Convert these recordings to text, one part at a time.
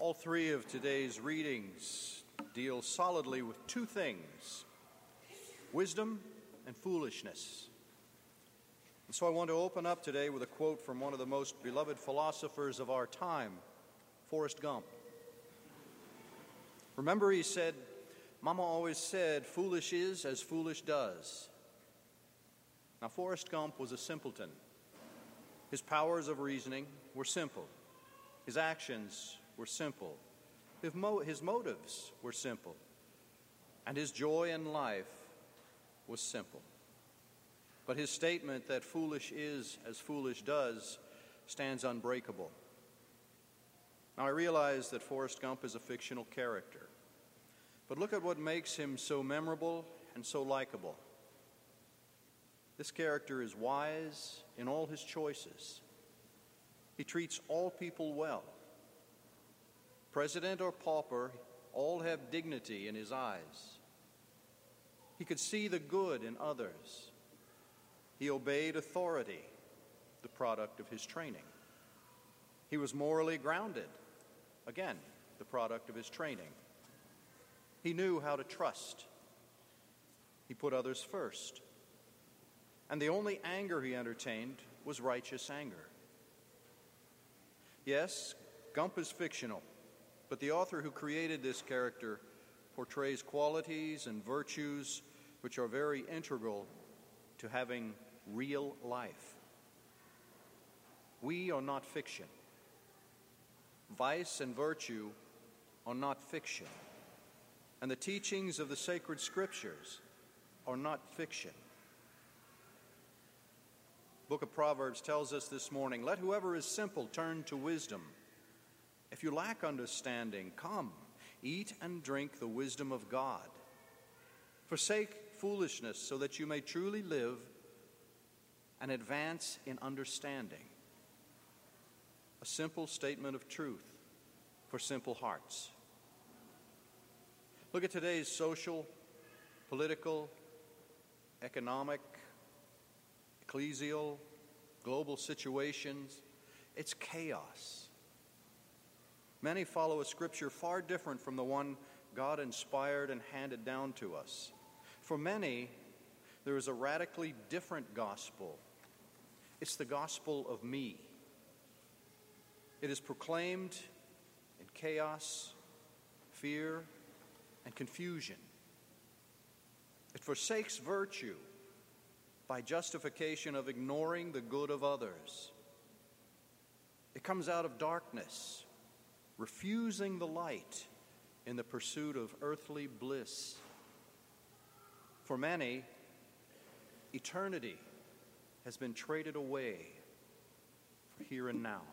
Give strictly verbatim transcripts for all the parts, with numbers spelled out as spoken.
All three of today's readings deal solidly with two things: wisdom and foolishness. And so I want to open up today with a quote from one of the most beloved philosophers of our time, Forrest Gump. Remember, he said, "Mama always said, foolish is as foolish does." Now, Forrest Gump was a simpleton. His powers of reasoning were simple. His actions were simple. His, mo- his motives were simple. And his joy in life was simple. But his statement that foolish is as foolish does stands unbreakable. Now, I realize that Forrest Gump is a fictional character. But look at what makes him so memorable and so likable. This character is wise in all his choices. He treats all people well. President or pauper, all have dignity in his eyes. He could see the good in others. He obeyed authority, the product of his training. He was morally grounded, again, the product of his training. He knew how to trust. He put others first. And the only anger he entertained was righteous anger. Yes, Gump is fictional, but the author who created this character portrays qualities and virtues which are very integral to having real life. We are not fiction. Vice and virtue are not fiction. And the teachings of the sacred scriptures are not fiction. Book of Proverbs tells us this morning, "Let whoever is simple turn to wisdom. If you lack understanding, come, eat and drink the wisdom of God. Forsake foolishness so that you may truly live and advance in understanding." A simple statement of truth for simple hearts. Look at today's social, political, economic, ecclesial, global situations. It's chaos. Many follow a scripture far different from the one God inspired and handed down to us. For many, there is a radically different gospel. It's the gospel of me. It is proclaimed in chaos, fear, and confusion. It forsakes virtue by justification of ignoring the good of others. It comes out of darkness, refusing the light in the pursuit of earthly bliss. For many, eternity has been traded away for here and now.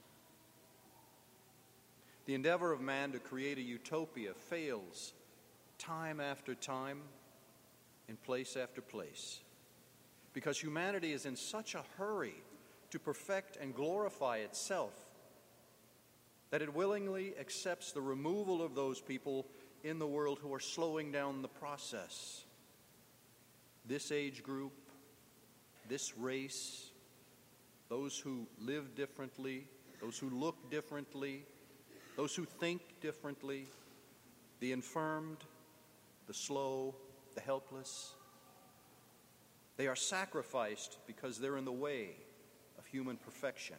The endeavor of man to create a utopia fails time after time, in place after place, because humanity is in such a hurry to perfect and glorify itself that it willingly accepts the removal of those people in the world who are slowing down the process. This age group, this race, those who live differently, those who look differently, those who think differently, the infirmed, the slow, the helpless. They are sacrificed because they're in the way of human perfection.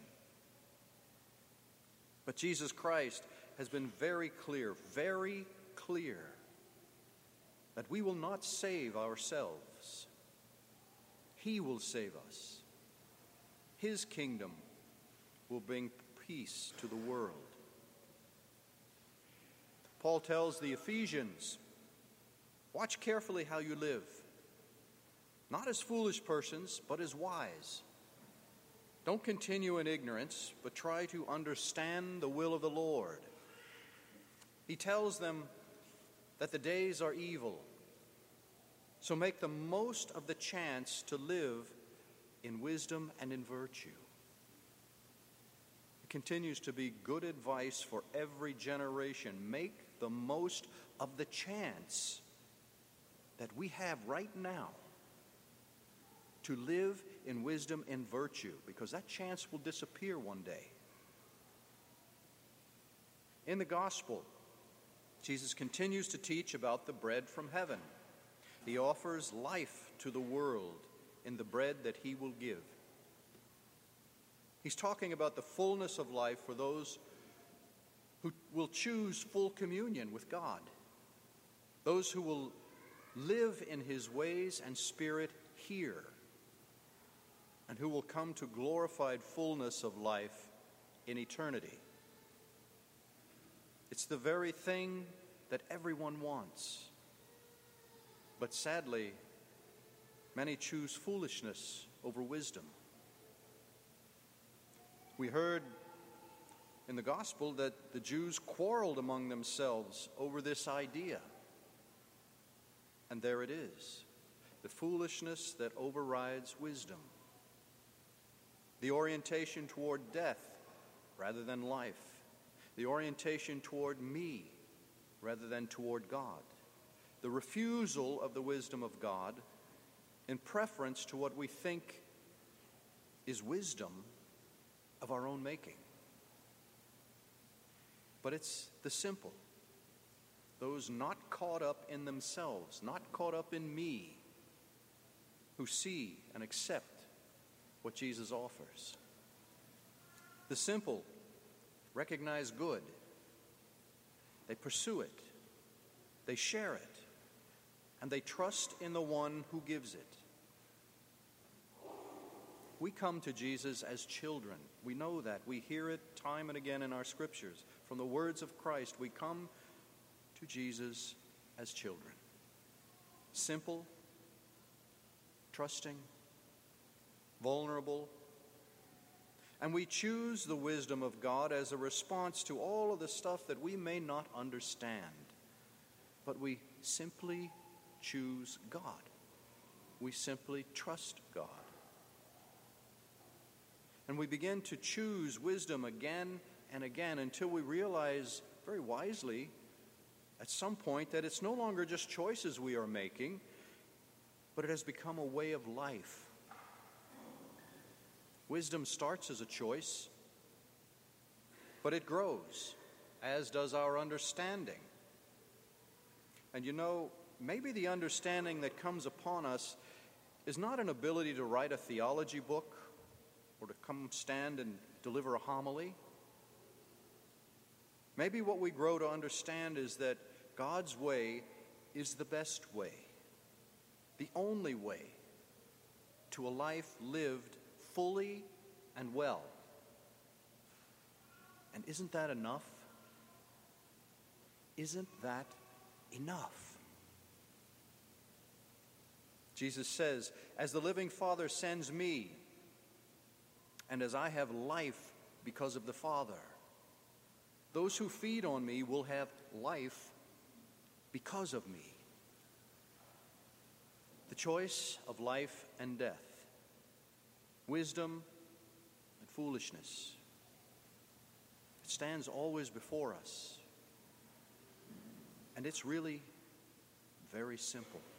But Jesus Christ has been very clear, very clear, that we will not save ourselves. He will save us. His kingdom will bring peace to the world. Paul tells the Ephesians, "Watch carefully how you live, not as foolish persons, but as wise. Don't continue in ignorance, but try to understand the will of the Lord." He tells them that the days are evil, so make the most of the chance to live in wisdom and in virtue. It continues to be good advice for every generation. Make the most of the chance that we have right now to live in wisdom and virtue, because that chance will disappear one day. In the gospel, Jesus continues to teach about the bread from heaven. He offers life to the world in the bread that he will give. He's talking about the fullness of life for those who will choose full communion with God, those who will live in his ways and spirit here, and who will come to glorified fullness of life in eternity. It's the very thing that everyone wants. But sadly, many choose foolishness over wisdom. We heard in the gospel that the Jews quarreled among themselves over this idea. And there it is, the foolishness that overrides wisdom. The orientation toward death rather than life. The orientation toward me rather than toward God. The refusal of the wisdom of God in preference to what we think is wisdom of our own making. But it's the simple, those not caught up in themselves, not caught up in me, who see and accept what Jesus offers. The simple recognize good. They pursue it. They share it. And they trust in the one who gives it. We come to Jesus as children. We know that. We hear it time and again in our scriptures. From the words of Christ, we come to Jesus as children. Simple, trusting, vulnerable. And we choose the wisdom of God as a response to all of the stuff that we may not understand. But we simply choose God. We simply trust God. And we begin to choose wisdom again and again until we realize very wisely at some point that it's no longer just choices we are making, but it has become a way of life. Wisdom starts as a choice, but it grows, as does our understanding. And you know, maybe the understanding that comes upon us is not an ability to write a theology book or to come stand and deliver a homily. Maybe what we grow to understand is that God's way is the best way, the only way to a life lived fully and well. And isn't that enough? Isn't that enough? Jesus says, as the living Father sends me, and as I have life because of the Father, those who feed on me will have life because of me. The choice of life and death, wisdom and foolishness, it stands always before us. And it's really very simple.